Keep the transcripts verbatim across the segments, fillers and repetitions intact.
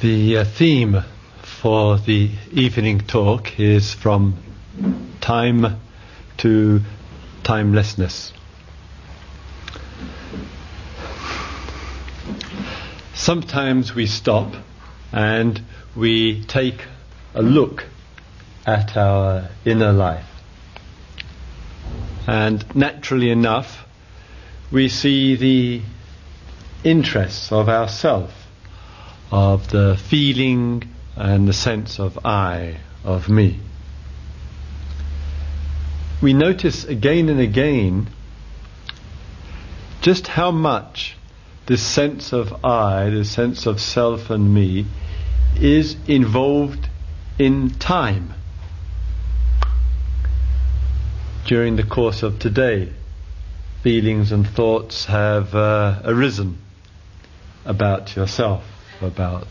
The uh, theme for the evening talk is from time to timelessness. Sometimes we stop and we take a look at our inner life. And naturally enough, we see the interests of ourself, of the feeling and the sense of I, of me. We notice again and again just how much this sense of I, this sense of self and me, is involved in time. During the course of today, feelings and thoughts have uh, arisen about yourself, about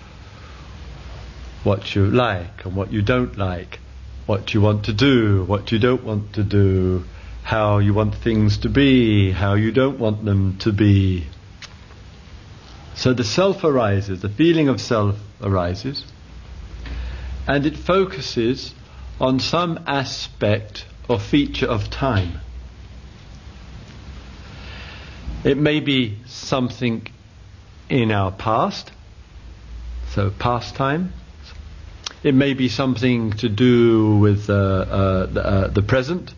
what you like and what you don't like, what you want to do, what you don't want to do, how you want things to be, how you don't want them to be. So the self arises, the feeling of self arises, and it focuses on some aspect or feature of time. It may be something in our past, so past time. It may be something to do with uh, uh, the, uh, the present,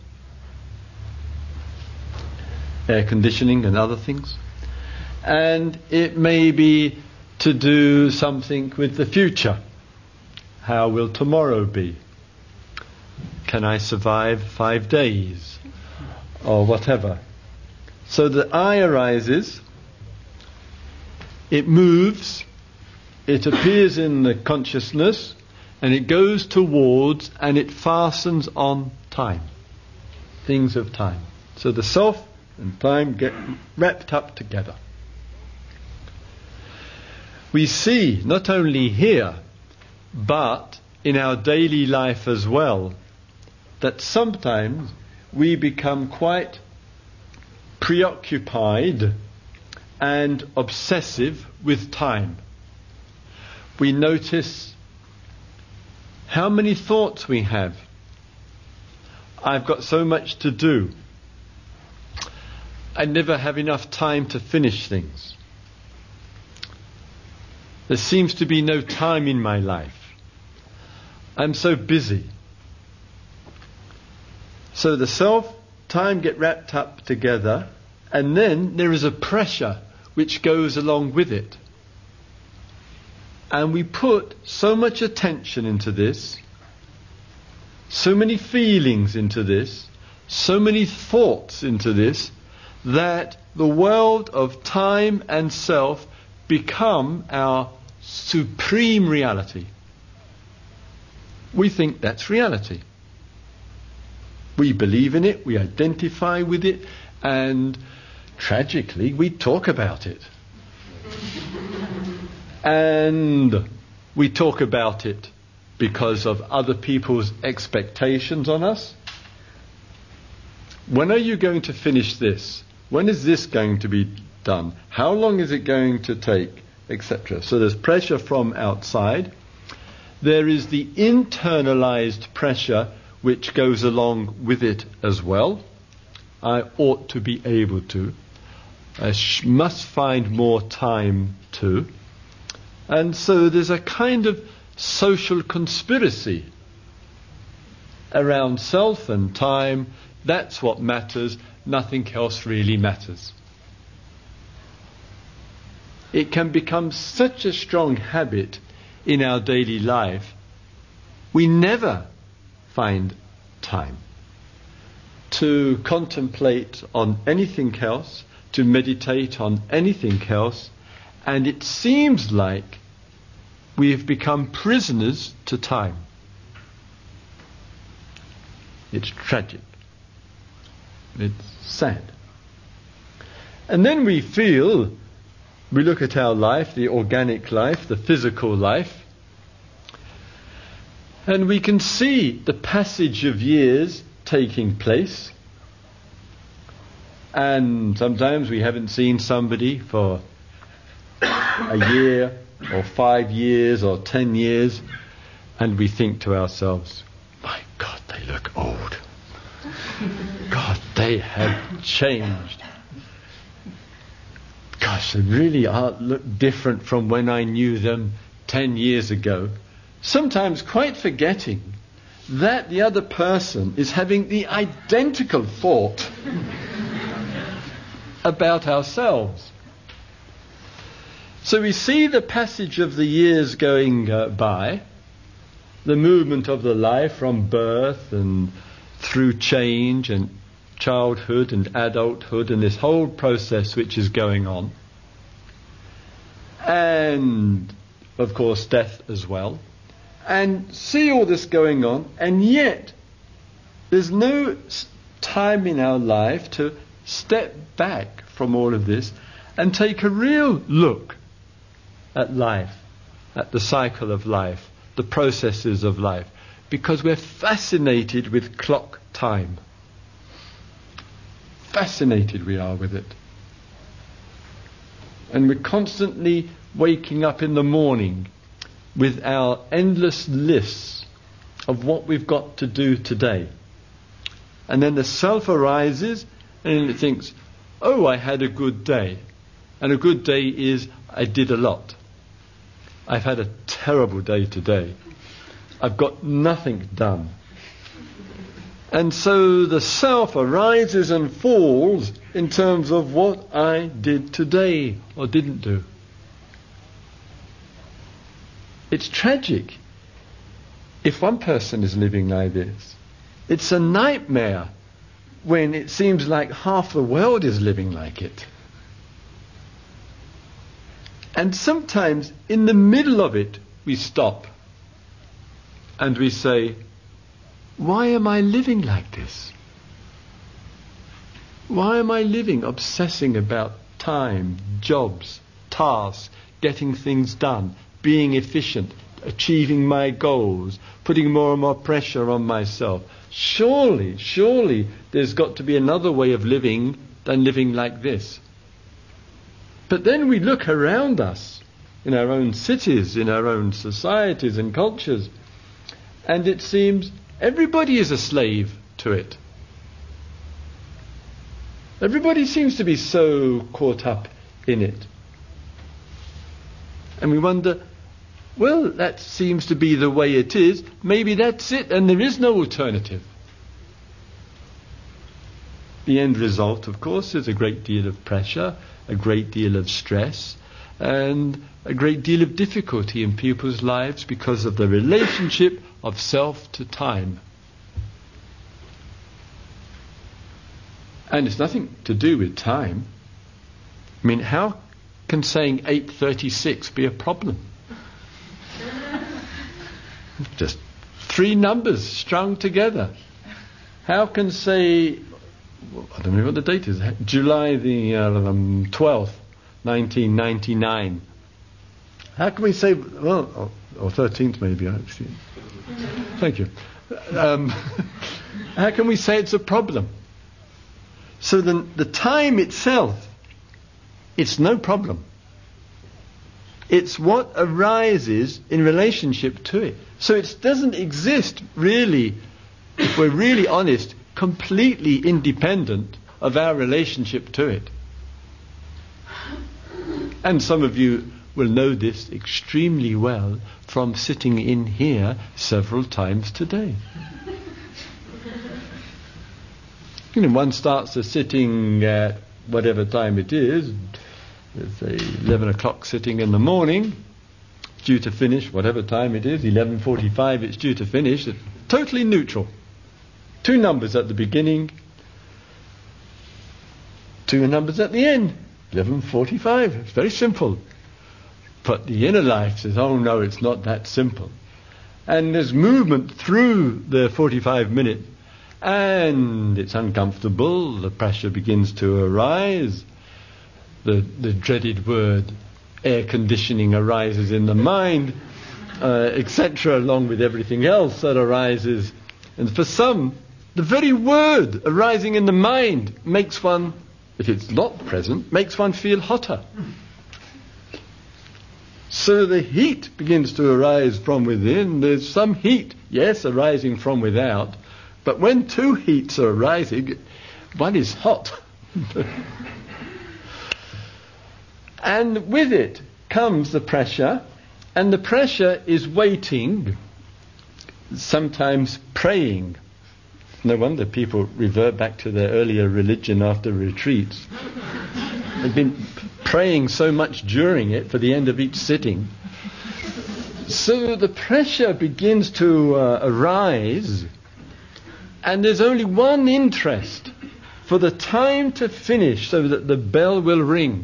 air conditioning and other things. And it may be to do something with the future. How will tomorrow be? Can I survive five days? Or whatever. So the I arises, it moves, it appears in the consciousness, and it goes towards and it fastens on time. Things of time. So the self and time get wrapped up together. We see, not only here, but in our daily life as well, that sometimes we become quite preoccupied and obsessive with time. We notice how many thoughts we have. I've got so much to do. I never have enough time to finish things. There seems to be no time in my life. I'm so busy. So the self, time get wrapped up together, and then there is a pressure which goes along with it. And we put so much attention into this, so many feelings into this, so many thoughts into this, that the world of time and self become our supreme reality. We think that's reality. We believe in it, we identify with it, and tragically we talk about it. And we talk about it because of other people's expectations on us. When are you going to finish this? When is this going to be done? How long is it going to take? Etc. So there's pressure from outside. There is the internalized pressure which goes along with it as well. I ought to be able to. I sh- must find more time to. And so there's a kind of social conspiracy around self and time. That's what matters. Nothing else really matters. It can become such a strong habit in our daily life, we never find time to contemplate on anything else, to meditate on anything else, and it seems like we have become prisoners to time. It's tragic. It's sad. And then we feel, we look at our life, the organic life, the physical life, and we can see the passage of years taking place. And sometimes we haven't seen somebody for a year, or five years or ten years, and we think to ourselves, my God, they look old. God, they have changed. Gosh, they really are look different from when I knew them ten years ago. Sometimes quite forgetting that the other person is having the identical thought about ourselves. So we see the passage of the years going uh, by, the movement of the life from birth and through change and childhood and adulthood and this whole process which is going on. And, of course, death as well. And see all this going on, and yet there's no time in our life to step back from all of this and take a real look at life, at the cycle of life, the processes of life, because we're fascinated with clock time. Fascinated we are with it. And we're constantly waking up in the morning with our endless lists of what we've got to do today. And then the self arises and it thinks, oh, I had a good day. And a good day is, I did a lot. I've had a terrible day today. I've got nothing done. And so the self arises and falls in terms of what I did today or didn't do. It's tragic if one person is living like this. It's a nightmare when it seems like half the world is living like it. And sometimes in the middle of it we stop and we say, why am I living like this? Why am I living obsessing about time, jobs, tasks, getting things done, being efficient, achieving my goals, putting more and more pressure on myself? Surely, surely there's got to be another way of living than living like this. But then we look around us, in our own cities, in our own societies and cultures, and it seems everybody is a slave to it. Everybody seems to be so caught up in it. And we wonder, well, that seems to be the way it is. Maybe that's it, and there is no alternative. The end result, of course, is a great deal of pressure, a great deal of stress, and a great deal of difficulty in people's lives because of the relationship of self to time. And it's nothing to do with time. I mean, how can saying eight thirty-six be a problem? Just three numbers strung together. How can say, I don't know what the date is, July the um, twelfth, nineteen ninety-nine. How can we say, well, or, or thirteenth maybe, actually. Thank you. Um, how can we say it's a problem? So the, the time itself, it's no problem. It's what arises in relationship to it. So it doesn't exist really, if we're really honest, completely independent of our relationship to it. And some of you will know this extremely well from sitting in here several times today. You know, one starts the sitting at whatever time it is, let's say eleven o'clock sitting in the morning, due to finish whatever time it is, eleven forty-five it's due to finish, it's totally neutral. Two numbers at the beginning, two numbers at the end, eleven forty-five, it's very simple. But the inner life says, oh no, it's not that simple. And there's movement through the forty-five minutes, and it's uncomfortable, the pressure begins to arise, the, the dreaded word air conditioning arises in the mind, uh, et cetera, along with everything else that arises. And for some, the very word arising in the mind makes one, if it's not present, makes one feel hotter. So So the heat begins to arise from within. There's some heat, yes, arising from without, but when two heats are arising, one is hot. And with it comes the pressure, and the pressure is waiting, sometimes praying. No wonder people revert back to their earlier religion after retreats. They've been praying so much during it for the end of each sitting. So the pressure begins to uh, arise, and there's only one interest: for the time to finish so that the bell will ring.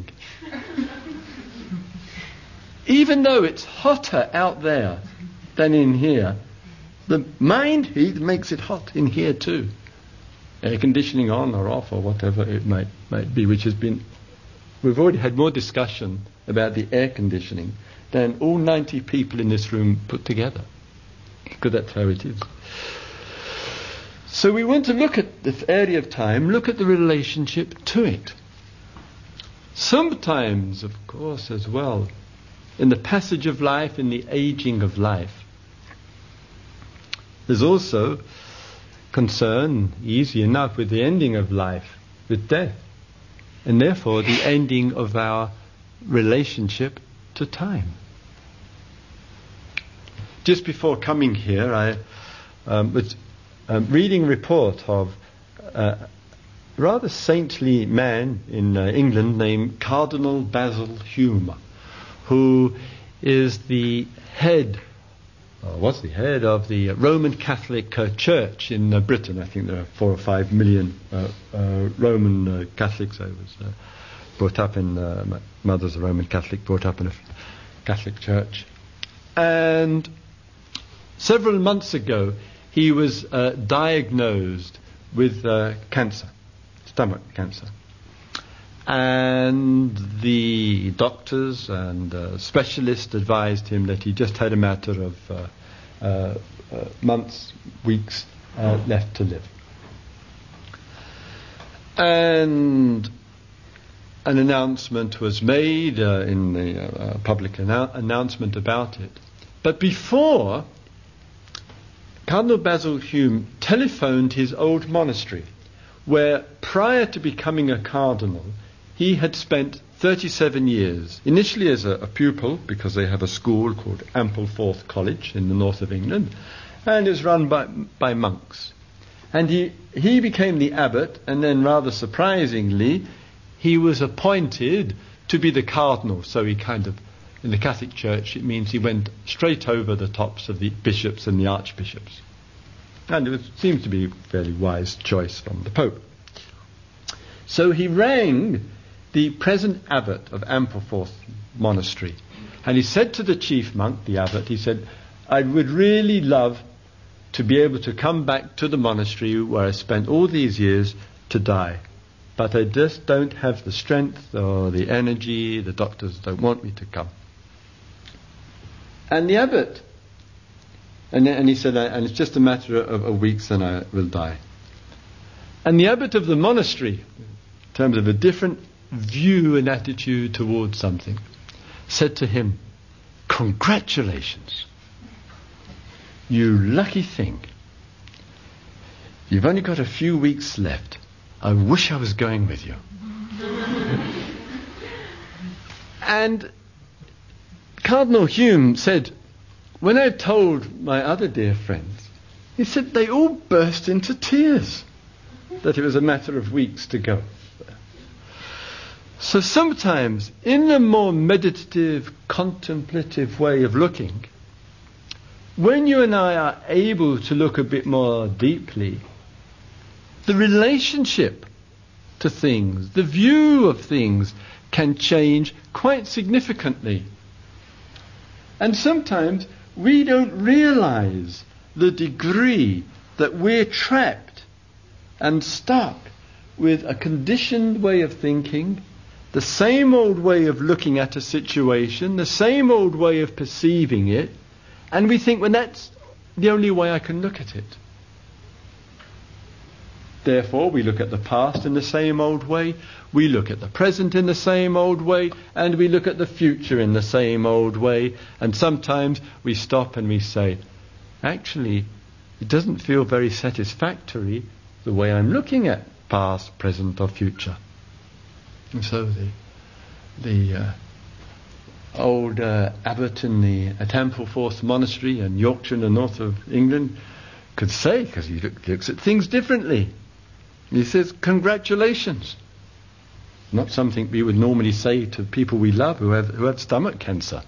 Even though it's hotter out there than in here, the mind heat makes it hot in here too. Air conditioning on or off or whatever it might might be, which has been, we've already had more discussion about the air conditioning than all ninety people in this room put together, because that's how it is. So we want to look at this area of time, look at the relationship to it. Sometimes, of course, as well, in the passage of life, in the aging of life, there's also concern, easy enough, with the ending of life, with death, and therefore the ending of our relationship to time. Just before coming here, I um, was um, reading a report of uh, a rather saintly man in uh, England named Cardinal Basil Hume, who is the head, or was the head of the Roman Catholic uh, Church in uh, Britain. I think there are four or five million uh, uh, Roman uh, Catholics. I was uh, brought up in, uh, my mother's a Roman Catholic, brought up in a Catholic church. And several months ago, he was uh, diagnosed with uh, cancer, stomach cancer. And the doctors and uh, specialists advised him that he just had a matter of uh, uh, uh, months, weeks uh, left to live. And an announcement was made uh, in the uh, public annou- announcement about it. But before, Cardinal Basil Hume telephoned his old monastery, where prior to becoming a cardinal, he had spent thirty-seven years, initially as a, a pupil, because they have a school called Ampleforth College in the north of England, and is run by, by monks. And he, he became the abbot, and then rather surprisingly, he was appointed to be the cardinal. So he kind of, in the Catholic Church, it means he went straight over the tops of the bishops and the archbishops. And it was, seems to be a fairly wise choice from the Pope. So he rang the present abbot of Ampleforth Monastery, and he said to the chief monk, the abbot, he said, I would really love to be able to come back to the monastery where I spent all these years to die, but I just don't have the strength or the energy. The doctors don't want me to come. And the abbot, and, and he said, and it's just a matter of, of weeks and I will die. And the abbot of the monastery, in terms of a different view and attitude towards something, said to him, congratulations, you lucky thing. You've only got a few weeks left. I wish I was going with you. And Cardinal Hume said, when I told my other dear friends, he said they all burst into tears that it was a matter of weeks to go. So sometimes, in a more meditative, contemplative way of looking, when you and I are able to look a bit more deeply, the relationship to things, the view of things, can change quite significantly. And sometimes we don't realize the degree that we're trapped and stuck with a conditioned way of thinking, the same old way of looking at a situation, the same old way of perceiving it, and we think, well, that's the only way I can look at it. Therefore, we look at the past in the same old way, we look at the present in the same old way, and we look at the future in the same old way. And sometimes we stop and we say, actually, it doesn't feel very satisfactory the way I'm looking at past, present, or future. And so the the uh, old uh, abbot in the at Ampleforth Monastery in Yorkshire in the north of England could say, because he look, looks at things differently. He says, congratulations. Not something we would normally say to people we love who have, who have stomach cancer.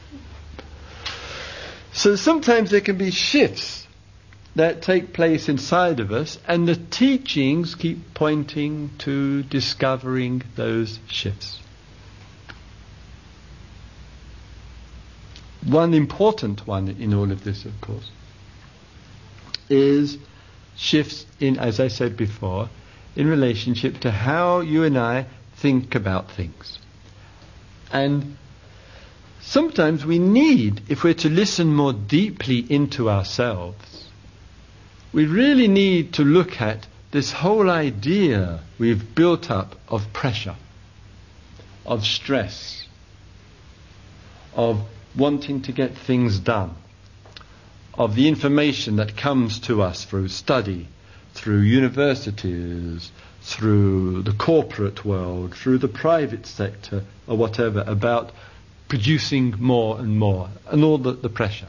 So sometimes there can be shifts that take place inside of us, and the teachings keep pointing to discovering those shifts. One important one in all of this, of course, is shifts in, as I said before, in relationship to how you and I think about things. And sometimes we need, if we're to listen more deeply into ourselves, we really need to look at this whole idea we've built up of pressure, of stress, of wanting to get things done, of the information that comes to us through study, through universities, through the corporate world, through the private sector, or whatever, about producing more and more, and all the, the pressure.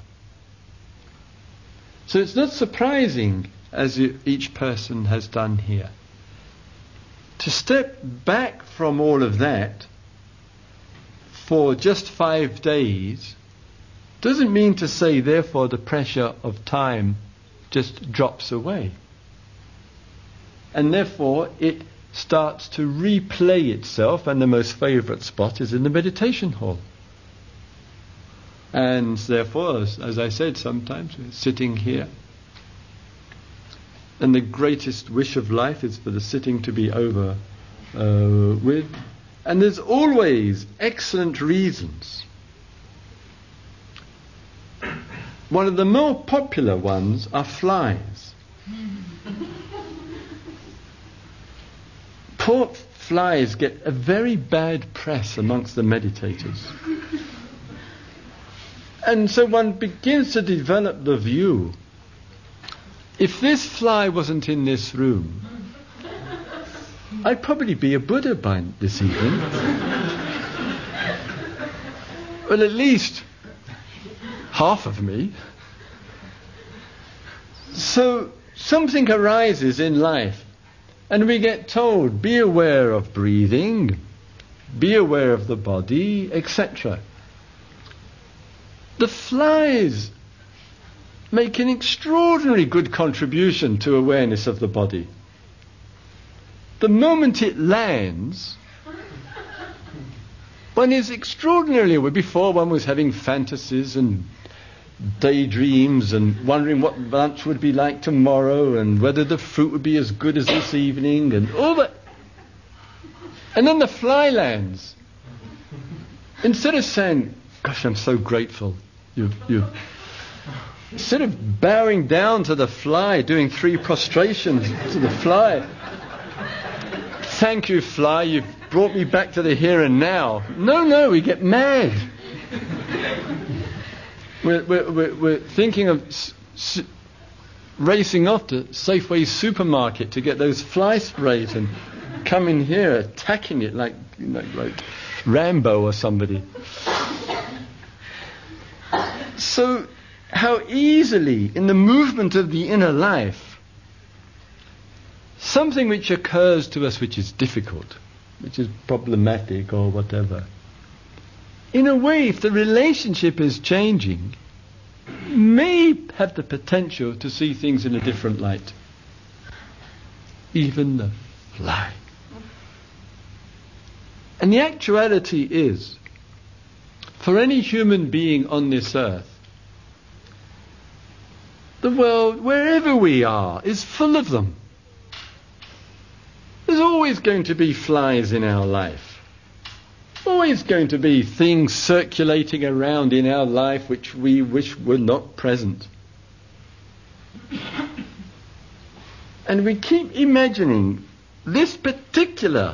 So it's not surprising, as each person has done here, to step back from all of that for just five days doesn't mean to say, therefore, the pressure of time just drops away. And therefore, it starts to replay itself, and the most favourite spot is in the meditation hall. And therefore, as, as I said, sometimes we're sitting here, and the greatest wish of life is for the sitting to be over uh, with. And there's always excellent reasons. One of the more popular ones are flies. Poor flies get a very bad press amongst the meditators. And so one begins to develop the view, if this fly wasn't in this room, I'd probably be a Buddha by this evening. Well, at least half of me. So something arises in life, and we get told, be aware of breathing, be aware of the body, et cetera. The flies make an extraordinarily good contribution to awareness of the body. The moment it lands, one is extraordinarily aware. Before, one was having fantasies and daydreams and wondering what lunch would be like tomorrow and whether the fruit would be as good as this evening and all that. And then the fly lands. Instead of saying, gosh, I'm so grateful, you, you, instead of bowing down to the fly, doing three prostrations to the fly, thank you, fly, you've brought me back to the here and now. No, no, we get mad. We're, we're, we're thinking of s- s- racing off to Safeway supermarket to get those fly sprays and come in here attacking it like, you know, like Rambo or somebody. So how easily in the movement of the inner life, something which occurs to us which is difficult, which is problematic or whatever, in a way, if the relationship is changing, may have the potential to see things in a different light. Even the fly. And the actuality is, for any human being on this earth, the world, wherever we are, is full of them. There's always going to be flies in our life. Always going to be things circulating around in our life which we wish were not present. And we keep imagining this particular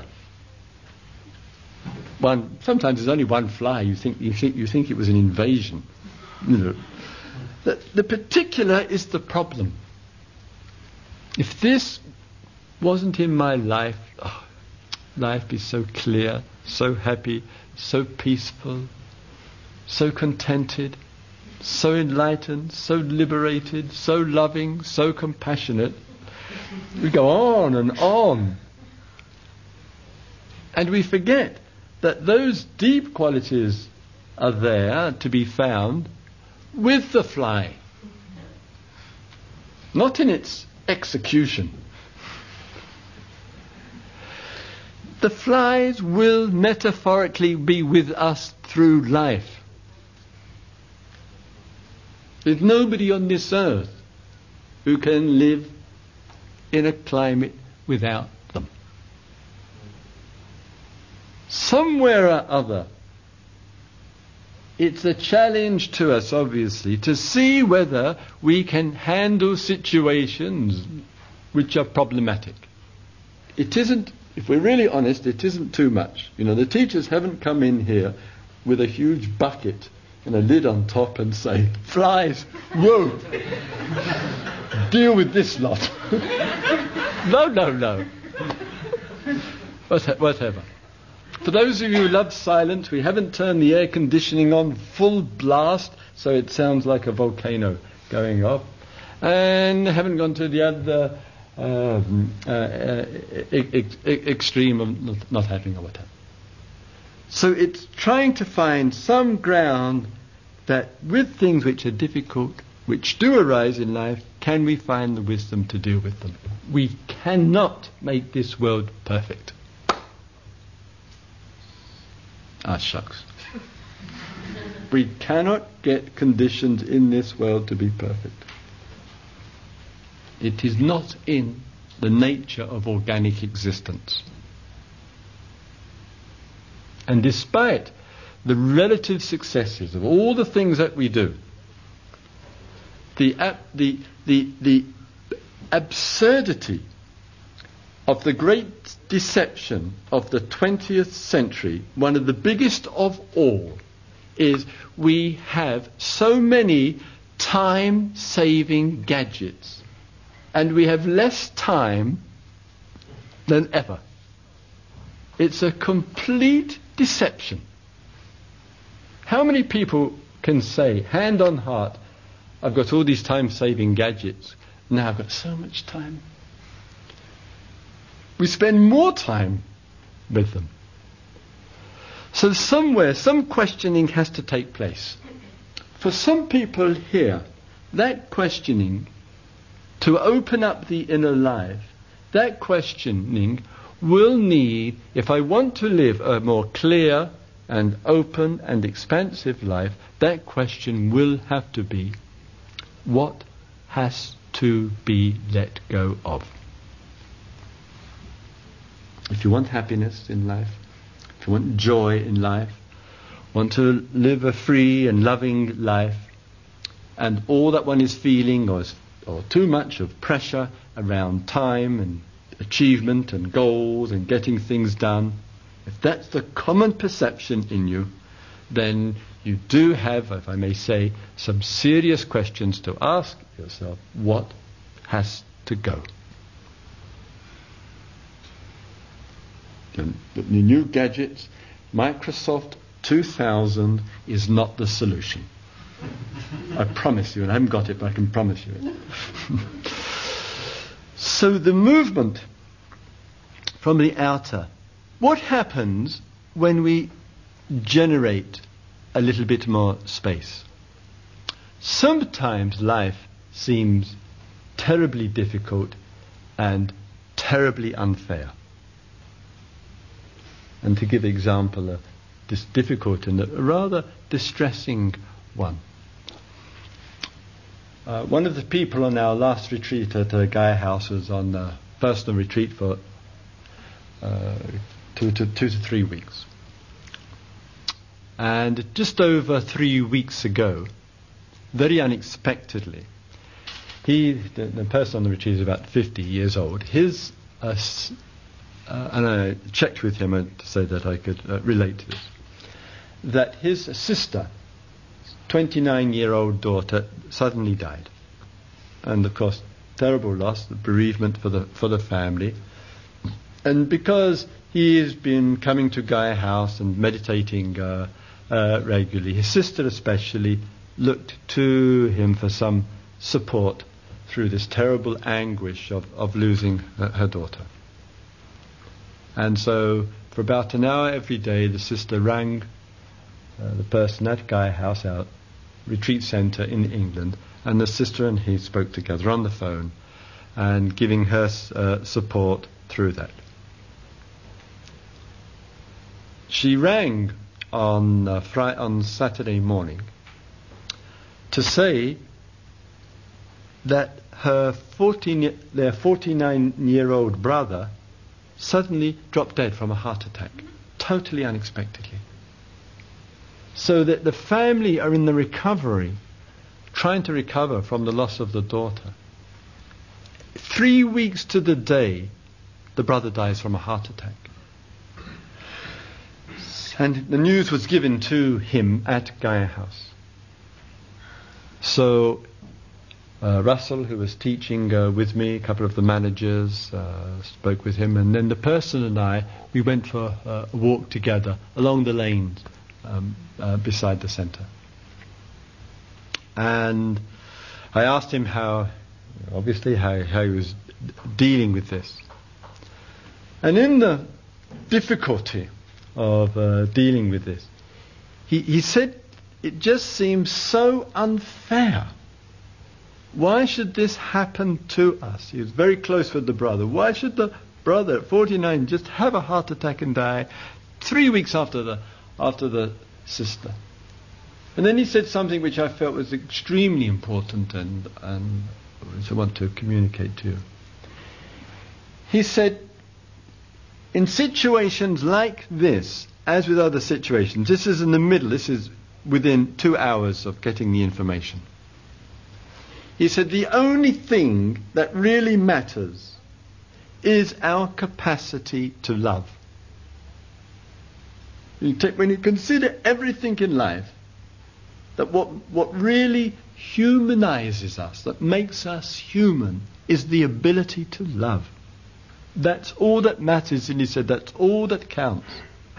one. Sometimes there's only one fly. You think you think you think it was an invasion. You know, the, the particular is the problem. If this wasn't in my life, oh, life is so clear, so happy, so peaceful, so contented, so enlightened, so liberated, so loving, so compassionate. We go on and on. And we forget that those deep qualities are there to be found with the fly, not in its execution. The flies will metaphorically be with us through life. There's nobody on this earth who can live in a climate without them. Somewhere or other, it's a challenge to us, obviously, to see whether we can handle situations which are problematic. It isn't, if we're really honest, it isn't too much. You know, the teachers haven't come in here with a huge bucket and a lid on top and say, flies, whoa, deal with this lot. no, no, no. Whatever. For those of you who love silence, we haven't turned the air conditioning on full blast, so it sounds like a volcano going off, and haven't gone to the other um, uh, uh, ex- ex- extreme of not, not having or whatever. So it's trying to find some ground that with things which are difficult, which do arise in life, can we find the wisdom to deal with them? We cannot make this world perfect. Ah, shucks. We cannot get conditions in this world to be perfect. It is not in the nature of organic existence. And despite the relative successes of all the things that we do, the ab- the the the absurdity of the great deception of the twentieth century, one of the biggest of all, is we have so many time-saving gadgets, and we have less time than ever. It's a complete deception. How many people can say, hand on heart, I've got all these time-saving gadgets, now I've got so much time? We spend more time with them. So somewhere, some questioning has to take place. For some people here, that questioning, to open up the inner life, that questioning will need, if I want to live a more clear and open and expansive life, that question will have to be, what has to be let go of? If you want happiness in life, if you want joy in life, want to live a free and loving life, and all that one is feeling or, or too much of pressure around time and achievement and goals and getting things done, if that's the common perception in you, then you do have, if I may say, some serious questions to ask yourself. What has to go? The, the new gadgets, Microsoft two thousand is not the solution. I promise you, and I haven't got it, but I can promise you it. So the movement from the outer, what happens when we generate a little bit more space? Sometimes life seems terribly difficult and terribly unfair. And to give example, a this difficult and a rather distressing one. Uh, one of the people on our last retreat at uh, Gaia House was on uh, personal retreat for uh, two, to, two to three weeks. And just over three weeks ago, very unexpectedly, he, the, the person on the retreat is about fifty years old. His, uh, s- uh, and I checked with him to say that I could uh, relate to this, that his sister, twenty-nine-year-old daughter, suddenly died. And of course, terrible loss, the bereavement for the for the family. And because he has been coming to Gaia House and meditating uh, uh, regularly, his sister especially looked to him for some support through this terrible anguish of, of losing her, her daughter. And so for about an hour every day, the sister rang uh, the person at Gaia House, our retreat centre in England, and the sister and he spoke together on the phone and giving her uh, support through that. She rang on uh, Friday, on Saturday morning to say that her fourteen, their forty-nine-year-old brother suddenly dropped dead from a heart attack, totally unexpectedly. So that the family are in the recovery, trying to recover from the loss of the daughter. Three weeks to the day, the brother dies from a heart attack. And the news was given to him at Gaia House. So uh, Russell, who was teaching uh, with me, a couple of the managers uh, spoke with him, and then the person and I, we went for uh, a walk together along the lanes um, uh, beside the centre. And I asked him how, obviously, how, how he was d- dealing with this. And in the difficulty of uh, dealing with this, he, he said, it just seems so unfair. Why should this happen to us? He was very close with the brother. Why should the brother at forty-nine just have a heart attack and die three weeks after the after the sister? And then he said something which I felt was extremely important and, and which I want to communicate to you. He said, in situations like this, as with other situations, this is in the middle, this is within two hours of getting the information. He said, the only thing that really matters is our capacity to love. You take, when you consider everything in life, that what, what really humanizes us, that makes us human, is the ability to love. That's all that matters, and he said, that's all that counts.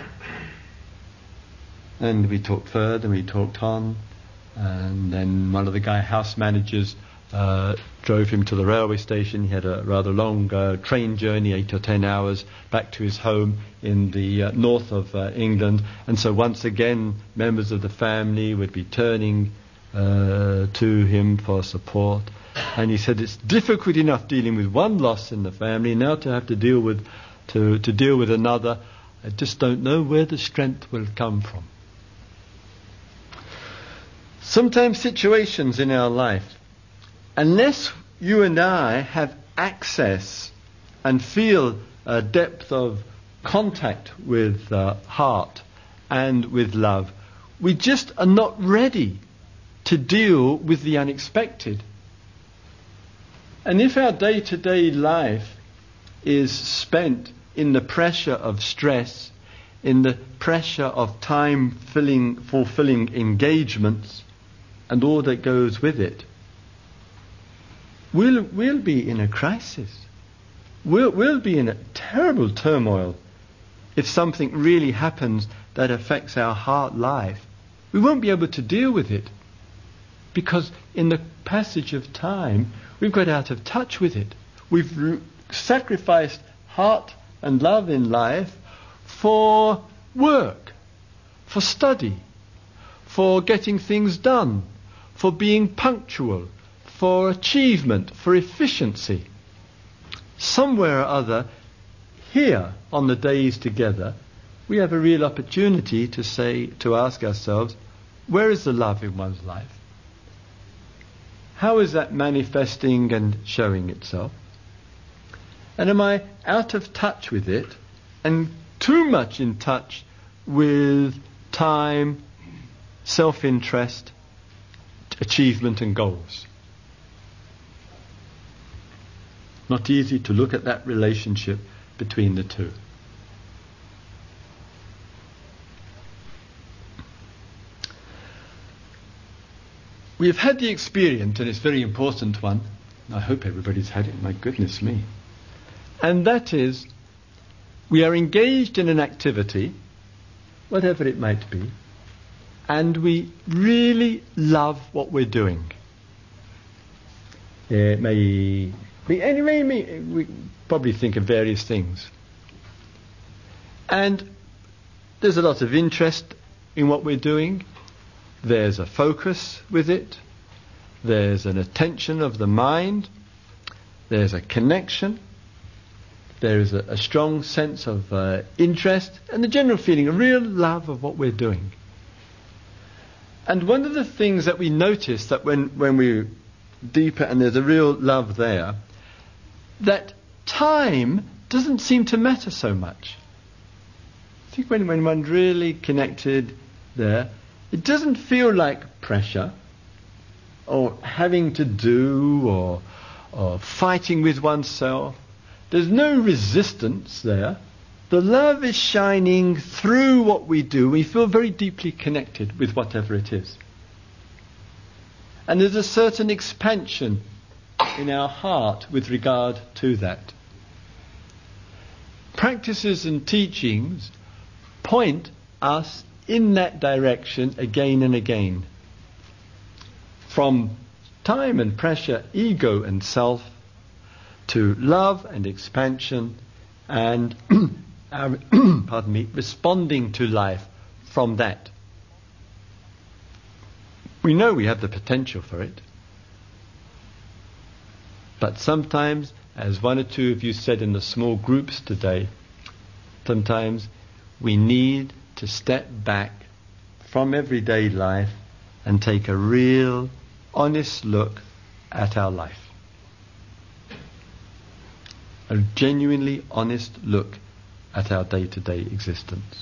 And we talked further, and we talked on, and then one of the Gaia House managers uh, drove him to the railway station. He had a rather long uh, train journey, eight or ten hours, back to his home in the uh, north of uh, England. And so once again, members of the family would be turning uh, to him for support. And he said, it's difficult enough dealing with one loss in the family, now to have to deal with to, to deal with another. I just don't know where the strength will come from. Sometimes situations in our life, unless you and I have access and feel a depth of contact with uh, heart and with love, we just are not ready to deal with the unexpected. And if our day-to-day life is spent in the pressure of stress, in the pressure of time-filling, fulfilling engagements, and all that goes with it, we'll, we'll be in a crisis. We'll, we'll be in a terrible turmoil if something really happens that affects our heart life. We won't be able to deal with it because in the passage of time, we've got out of touch with it. We've r- sacrificed heart and love in life for work, for study, for getting things done, for being punctual, for achievement, for efficiency. Somewhere or other, here on the days together, we have a real opportunity to say, to ask ourselves, where is the love in one's life? How is that manifesting and showing itself? And am I out of touch with it and too much in touch with time, self-interest, achievement and goals? Not easy to look at that relationship between the two. We have had the experience, and it's a very important one. I hope everybody's had it, my goodness me. And that is, we are engaged in an activity, whatever it might be, and we really love what we're doing. It may be, anyway, may, we probably think of various things. And there's a lot of interest in what we're doing. There's a focus with it. There's an attention of the mind. There's a connection. There is a, a strong sense of uh, interest and the general feeling, a real love of what we're doing. And one of the things that we notice that when, when we're deeper and there's a real love there, that time doesn't seem to matter so much. I think when, when one's really connected there, it doesn't feel like pressure or having to do or, or fighting with oneself. There's no resistance there. The love is shining through what we do. We feel very deeply connected with whatever it is. And there's a certain expansion in our heart with regard to that. Practices and teachings point us in that direction again and again. From time and pressure, ego and self, to love and expansion and our, pardon me, responding to life from that. We know we have the potential for it. But sometimes, as one or two of you said in the small groups today, sometimes we need to step back from everyday life and take a real, honest look at our life. A genuinely honest look at our day-to-day existence.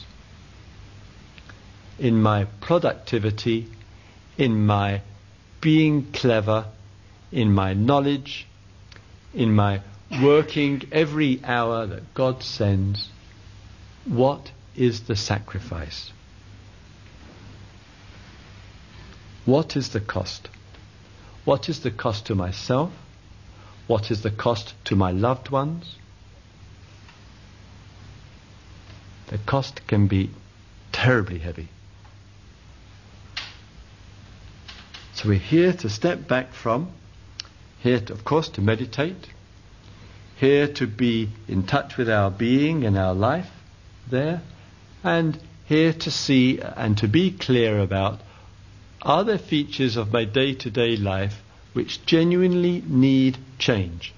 In my productivity, in my being clever, in my knowledge, in my working every hour that God sends, what is the sacrifice? What is the cost? What is the cost to myself? What is the cost to my loved ones? The cost can be terribly heavy. So we're here to step back from, here to, of course, to meditate, here to be in touch with our being and our life there, and here to see and to be clear about, are there features of my day-to-day life which genuinely need change?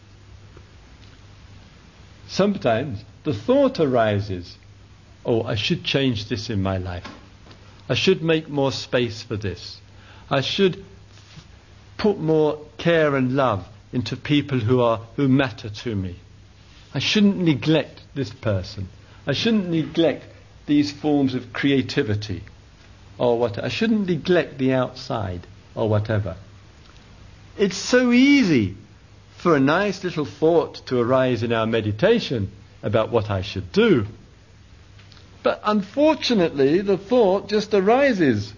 Sometimes the thought arises, oh, I should change this in my life. I should make more space for this. I should f- put more care and love into people who are who matter to me. I shouldn't neglect this person. I shouldn't neglect these forms of creativity or what. I shouldn't neglect the outside or whatever. It's so easy for a nice little thought to arise in our meditation about what I should do. But unfortunately, the thought just arises.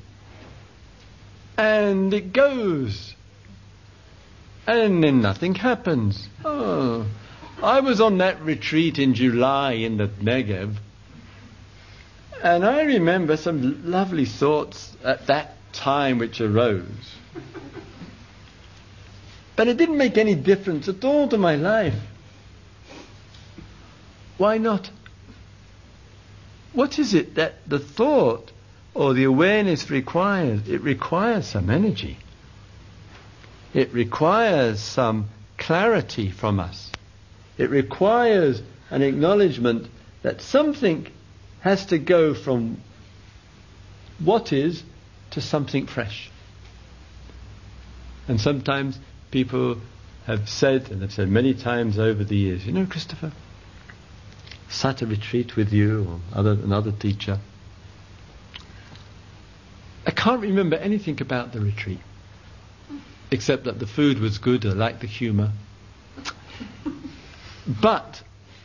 And it goes. And then nothing happens. Oh, I was on that retreat in July in the Negev. And I remember some lovely thoughts at that time which arose. But it didn't make any difference at all to my life. Why not? What is it that the thought or the awareness requires? It requires some energy. It requires some clarity from us. It requires an acknowledgement that something has to go from what is to something fresh. And sometimes people have said, and have said many times over the years, you know, Christopher, sat a retreat with you or other, another teacher. I can't remember anything about the retreat, except that the food was good, I liked the humour. But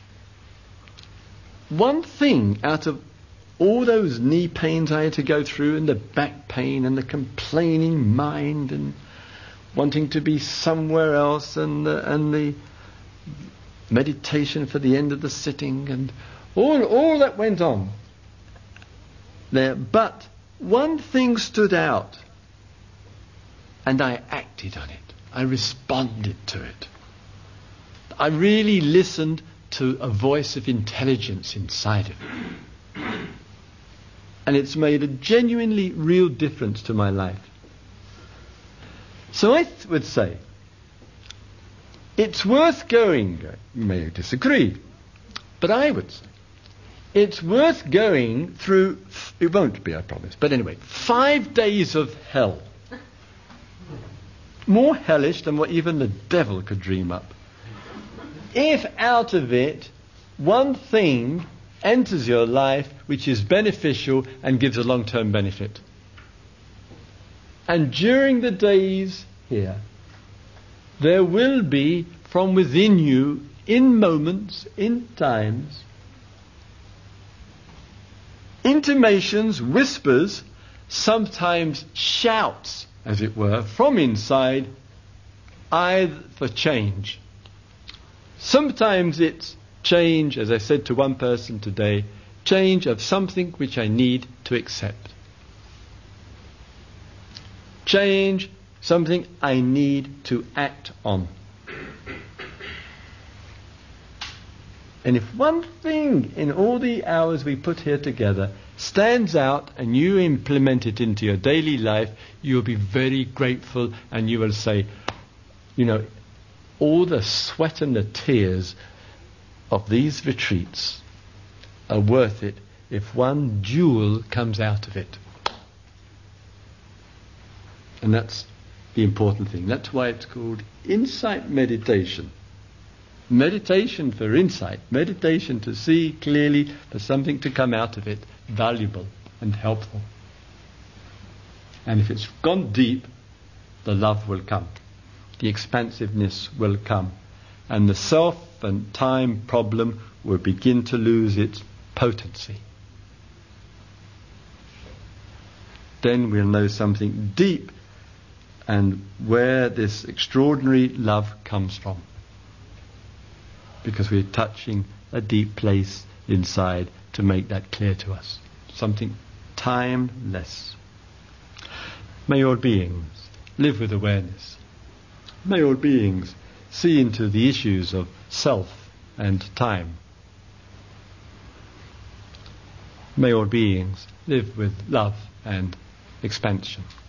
one thing out of all those knee pains I had to go through, and the back pain, and the complaining mind, and wanting to be somewhere else, and the, and the meditation for the end of the sitting, and all all that went on there. But one thing stood out, and I acted on it. I responded to it. I really listened to a voice of intelligence inside of me. And it's made a genuinely real difference to my life. So I th- would say, it's worth going. You may disagree, but I would say, it's worth going through, f- it won't be, I promise, but anyway, five days of hell. More hellish than what even the devil could dream up. If out of it, one thing enters your life which is beneficial and gives a long-term benefit. And during the days here, there will be from within you, in moments, in times, intimations, whispers, sometimes shouts, as it were, from inside, either for change. Sometimes it's change, as I said to one person today, change of something which I need to accept. Change something I need to act on. And if one thing in all the hours we put here together stands out and you implement it into your daily life, you'll be very grateful, and you will say, you know, all the sweat and the tears of these retreats are worth it if one jewel comes out of it. And that's the important thing. That's why it's called insight meditation. Meditation for insight. Meditation to see clearly, for something to come out of it valuable and helpful. And if it's gone deep, the love will come. The expansiveness will come. And the self and time problem will begin to lose its potency. Then we'll know something deep and where this extraordinary love comes from. Because we're touching a deep place inside to make that clear to us. Something timeless. May all beings live with awareness. May all beings see into the issues of self and time. May all beings live with love and expansion.